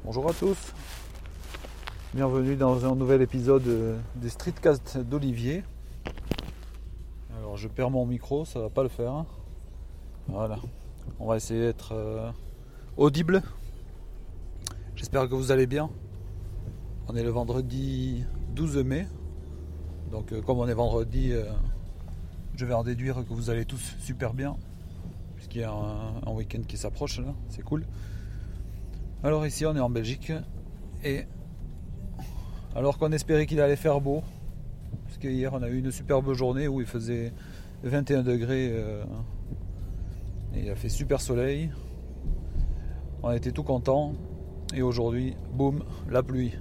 Bonjour à tous, bienvenue dans un nouvel épisode des Streetcasts d'Olivier. Alors je perds mon micro, ça va pas le faire. Voilà, on va essayer d'être audible. J'espère que vous allez bien. On est le vendredi 12 mai, donc comme on est vendredi, je vais en déduire que vous allez tous super bien, puisqu'il y a un week-end qui s'approche là, c'est cool. Alors ici on est en Belgique et alors qu'on espérait qu'il allait faire beau, parce qu'hier on a eu une superbe journée où il faisait 21 degrés et il a fait super soleil, on était tout contents et aujourd'hui boum, la pluie.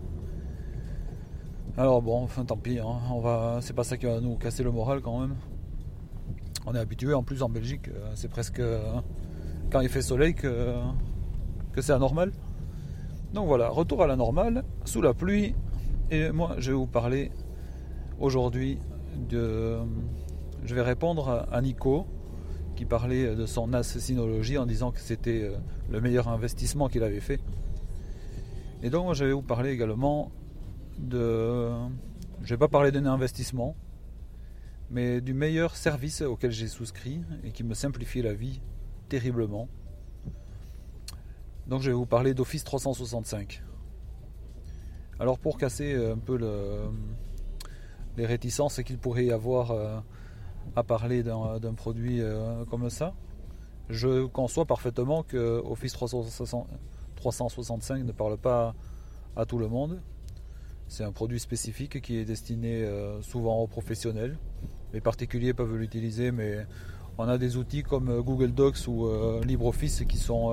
Alors bon, enfin tant pis, hein, c'est pas ça qui va nous casser le moral quand même. On est habitué, en plus en Belgique c'est presque quand il fait soleil que c'est anormal. Donc voilà, retour à la normale, sous la pluie. Et moi je vais vous parler aujourd'hui je vais répondre à Nico qui parlait de son assassinologie en disant que c'était le meilleur investissement qu'il avait fait. Et donc moi je vais vous parler également je vais pas parler d'un investissement, mais du meilleur service auquel j'ai souscrit et qui me simplifie la vie terriblement. Donc je vais vous parler d'Office 365. Alors pour casser un peu les réticences qu'il pourrait y avoir à parler d'un produit comme ça, je conçois parfaitement que Office 365 ne parle pas à tout le monde. C'est un produit spécifique qui est destiné souvent aux professionnels. Les particuliers peuvent l'utiliser, mais on a des outils comme Google Docs ou LibreOffice qui sont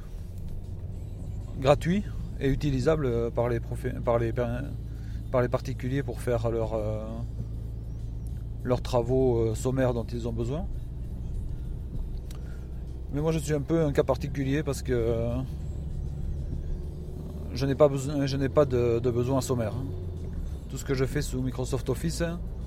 gratuits et utilisables par les particuliers pour faire leurs travaux sommaires dont ils ont besoin. Mais moi je suis un peu un cas particulier parce que je n'ai pas de besoin sommaire. Tout ce que je fais sous Microsoft Office,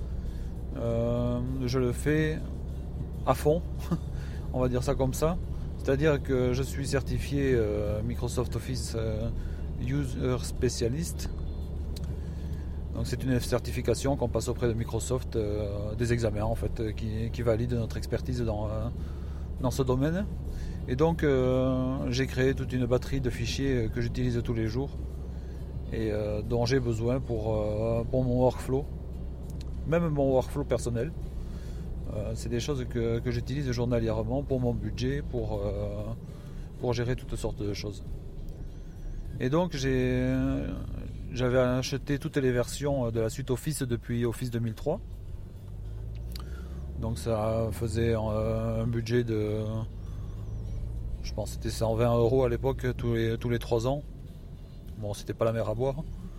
je le fais à fond, on va dire ça comme ça. C'est-à-dire que je suis certifié Microsoft Office User Specialist. Donc c'est une certification qu'on passe auprès de Microsoft, des examens en fait, qui valident notre expertise dans ce domaine. Et donc j'ai créé toute une batterie de fichiers que j'utilise tous les jours et dont j'ai besoin pour mon workflow, même mon workflow personnel. C'est des choses que j'utilise journalièrement pour mon budget, pour gérer toutes sortes de choses. Et donc j'avais acheté toutes les versions de la suite Office depuis Office 2003. Donc ça faisait un budget de, je pense que c'était 120 € à l'époque, tous les 3 ans. Bon, c'était pas la mer à boire.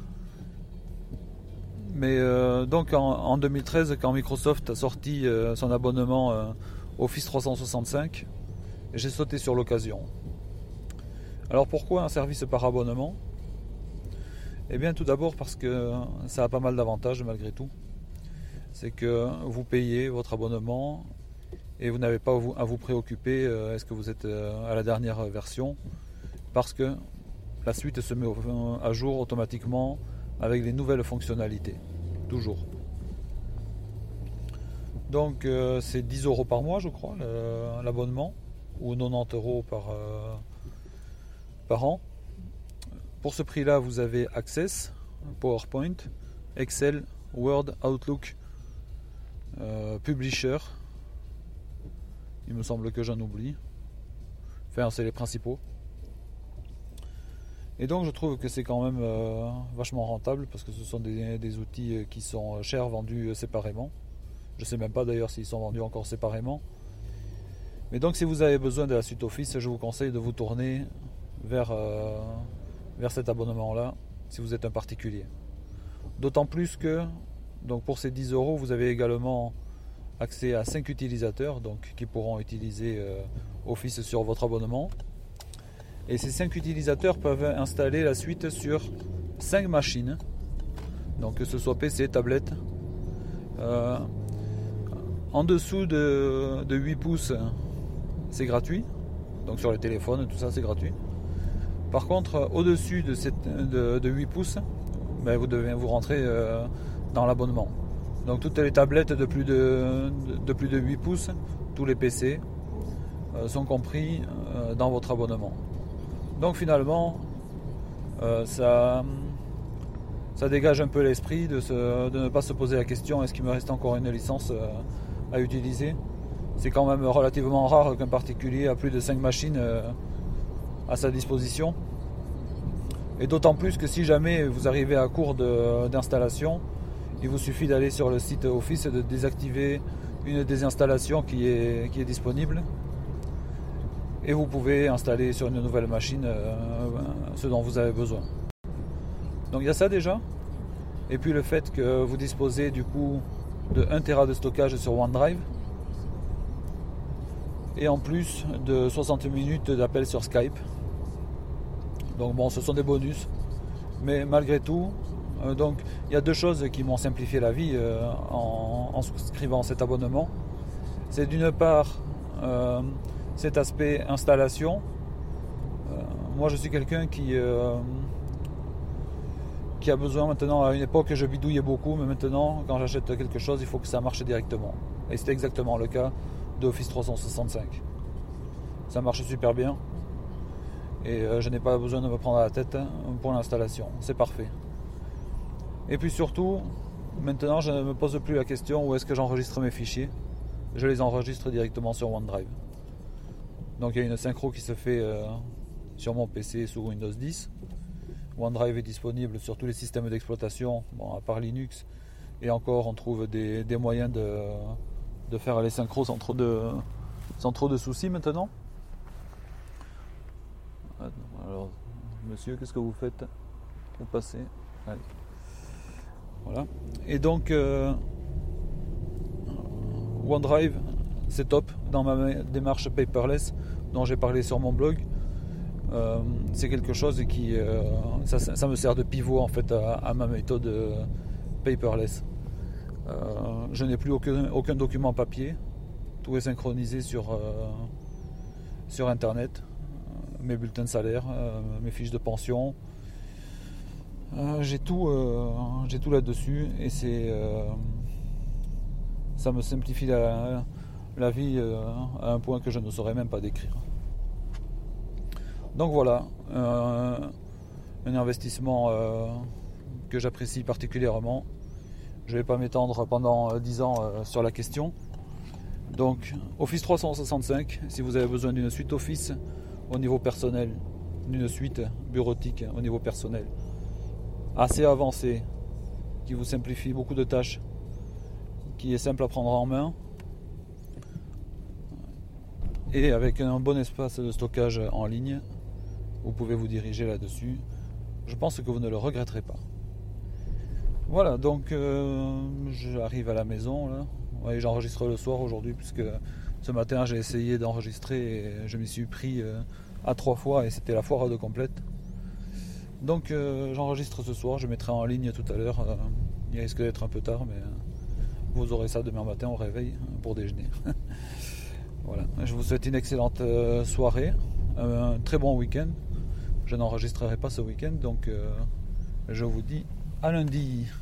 Mais donc en 2013, quand Microsoft a sorti son abonnement Office 365, j'ai sauté sur l'occasion. Alors pourquoi un service par abonnement ? Eh bien tout d'abord parce que ça a pas mal d'avantages malgré tout. C'est que vous payez votre abonnement et vous n'avez pas à vous préoccuper est-ce que vous êtes à la dernière version, parce que la suite se met à jour automatiquement avec les nouvelles fonctionnalités, toujours. Donc c'est 10 € par mois je crois l'abonnement, ou 90 € par an. Pour ce prix là vous avez Access, PowerPoint, Excel, Word, Outlook, Publisher, il me semble que j'en oublie, enfin c'est les principaux. Et donc je trouve que c'est quand même vachement rentable, parce que ce sont des outils qui sont chers, vendus séparément. Je ne sais même pas d'ailleurs s'ils sont vendus encore séparément. Mais donc si vous avez besoin de la suite Office, je vous conseille de vous tourner vers cet abonnement là si vous êtes un particulier. D'autant plus que donc pour ces 10 € vous avez également accès à 5 utilisateurs donc, qui pourront utiliser Office sur votre abonnement. Et ces 5 utilisateurs peuvent installer la suite sur 5 machines, donc que ce soit PC, tablette. En dessous de 8 pouces, c'est gratuit. Donc sur les téléphones, tout ça c'est gratuit. Par contre, au-dessus de 8 pouces, vous devez vous rentrer dans l'abonnement. Donc toutes les tablettes de plus de 8 pouces, tous les PC sont compris dans votre abonnement. Donc finalement, ça dégage un peu l'esprit de ne pas se poser la question est-ce qu'il me reste encore une licence à utiliser. C'est quand même relativement rare qu'un particulier a plus de 5 machines à sa disposition. Et d'autant plus que si jamais vous arrivez à court d'installation, il vous suffit d'aller sur le site Office et de désactiver une des installations qui est disponible. Et vous pouvez installer sur une nouvelle machine ce dont vous avez besoin. Donc il y a ça déjà. Et puis le fait que vous disposez du coup de 1 Tera de stockage sur OneDrive. Et en plus de 60 minutes d'appel sur Skype. Donc bon, ce sont des bonus. Mais malgré tout, donc il y a 2 choses qui m'ont simplifié la vie en souscrivant cet abonnement. C'est d'une part cet aspect installation. Moi je suis quelqu'un qui a besoin maintenant, à une époque je bidouillais beaucoup, mais maintenant quand j'achète quelque chose il faut que ça marche directement. Et c'est exactement le cas d'Office 365. Ça marche super bien et je n'ai pas besoin de me prendre la tête pour l'installation, c'est parfait. Et puis surtout, maintenant je ne me pose plus la question où est-ce que j'enregistre mes fichiers. Je les enregistre directement sur OneDrive. Donc il y a une synchro qui se fait sur mon PC sous Windows 10. OneDrive est disponible sur tous les systèmes d'exploitation, à part Linux. Et encore, on trouve des moyens de faire les synchros sans trop de soucis maintenant. Alors, monsieur, qu'est-ce que vous faites? Vous passez. Allez. Voilà. Et donc, OneDrive, c'est top dans ma démarche paperless dont j'ai parlé sur mon blog. C'est quelque chose qui ça me sert de pivot en fait à ma méthode paperless. Je n'ai plus aucun document papier, tout est synchronisé sur internet, mes bulletins de salaire, mes fiches de pension, j'ai tout là-dessus et ça me simplifie la vie à un point que je ne saurais même pas décrire. Donc voilà, un investissement que j'apprécie particulièrement. Je ne vais pas m'étendre pendant 10 ans sur la question. Donc Office 365, si vous avez besoin d'une suite Office au niveau personnel, d'une suite bureautique au niveau personnel, assez avancée, qui vous simplifie beaucoup de tâches, qui est simple à prendre en main, et avec un bon espace de stockage en ligne, vous pouvez vous diriger là-dessus. Je pense que vous ne le regretterez pas. Voilà, donc j'arrive à la maison là. Ouais, j'enregistre le soir aujourd'hui puisque ce matin j'ai essayé d'enregistrer et je m'y suis pris à 3 fois et c'était la foire de complète. Donc j'enregistre ce soir, je mettrai en ligne tout à l'heure. Il risque d'être un peu tard, mais vous aurez ça demain matin au réveil pour déjeuner. Voilà, je vous souhaite une excellente soirée, un très bon week-end. Je n'enregistrerai pas ce week-end, donc je vous dis à lundi.